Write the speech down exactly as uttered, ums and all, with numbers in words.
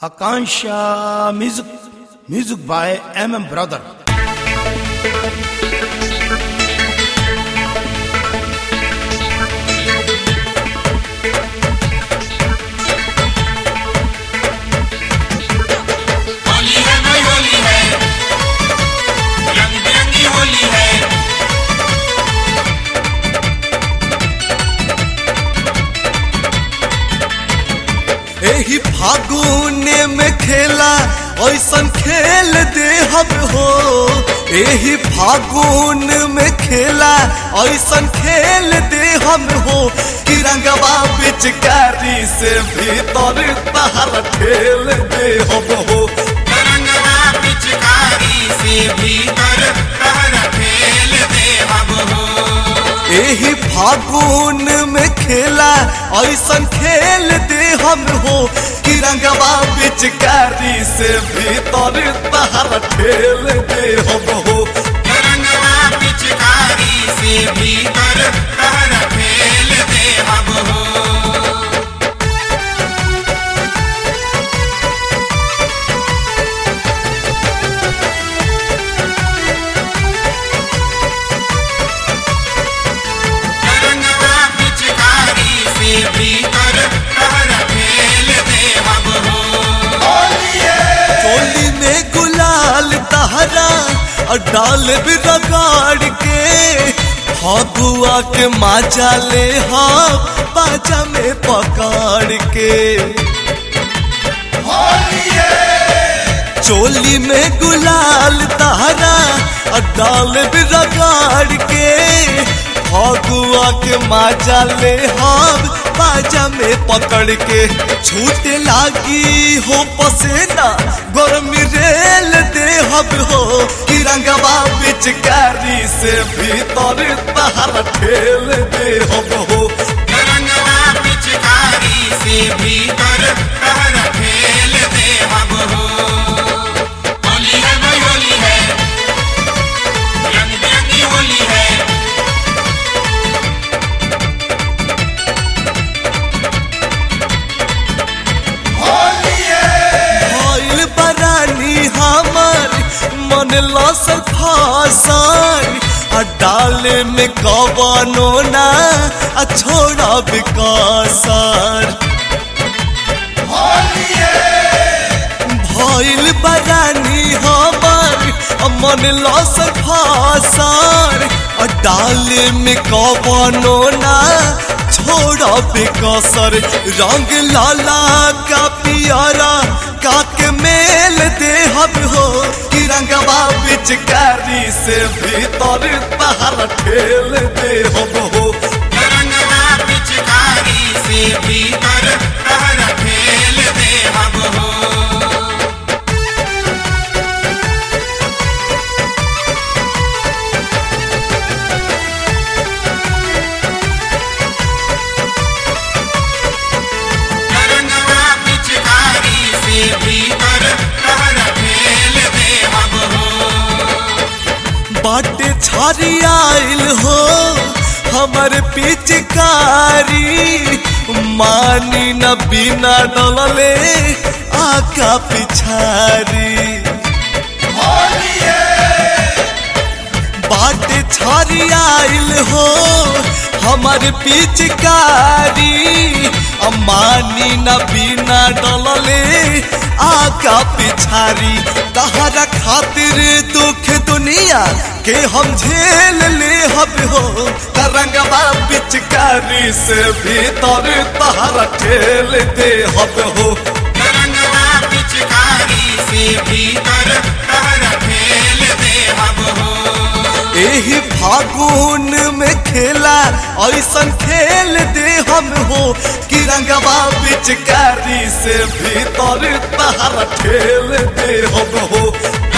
Akansha music, music by M M Brother. Holi है भाई होली है, रंग बिरंगी होली है। एही फागुन में खेला ऐसन खेल दे हम हो। एही फागुन में खेला ऐसन खेल दे हम हो कि रंगवा पिचकारी से भीतर तहर खेल दे हम हो। रंगवा पिचकारी से भीतर तहर खेल दे हम हो। एही फागुन में खेला ऐसन खेल दे हम हो कि रंगवा पिचकारी से भीतर तहर खेल दे हम हो। रंगवा पिचकारी से भीतर तहर खेल दे हम हो। रंगवा पिचकारी से भीतर तहर खेल दे हम हो। चोली में गुलाल तहरा और डाल भी रगाड़ के फगुआ के माजा ले हाँ बाजा में पकड़ के। चोली में गुलाल तहरा और डाल भी रगाड़ के फगुआ के माजा ले हम बाजा में पकड़ के। छूटे लागी हो पसेना गर्मी रेल दे हम हो कि रंगवा पिचकारी से भीतर तहर खेल दे हम हो। रंगवा पिचकारी से भीतर तहर खेल दे हम हो। होली है भाई होली है, रंग बिरंगी होली है। भइल बरानी हमर मन लसल फासन आ डाले में कवनो ना आ छोड़ा विकासर। भइल बरानी हमर मन लसल फासन आ डाले में कवनो ना छोड़ा बेकसर। रंग लाला का पियारा का के मेल दे हम हो कि रंगवा पिचकारी से भीतर तहर खेल दे हम हो। रंगवा पिचकारी से भीतर तहर खेल दे हम हो। रंगवा पिचकारी से भीतर तहर खेल दे हम हो। बाटे छारी आइल हो हमर पिचकारी मानी न बिना डलले आका पिछारी। बाटे छारी आइल हो हमर पिचकारी मानी न बिना डलले आका पिछारी। तहरा खातिर दुख दुनिया के हम झेल ले हम हो। रंगवा पिचकारी से भीतर तहरा खेल दे हम हो। रंगवा पिचकारी से भीतर तहर खेल दे हम हो। एही फागुन में खेला ऐसन खेल दे हम हो कि रंगवा पिचकारी से भीतर तहर खेल दे हम हो।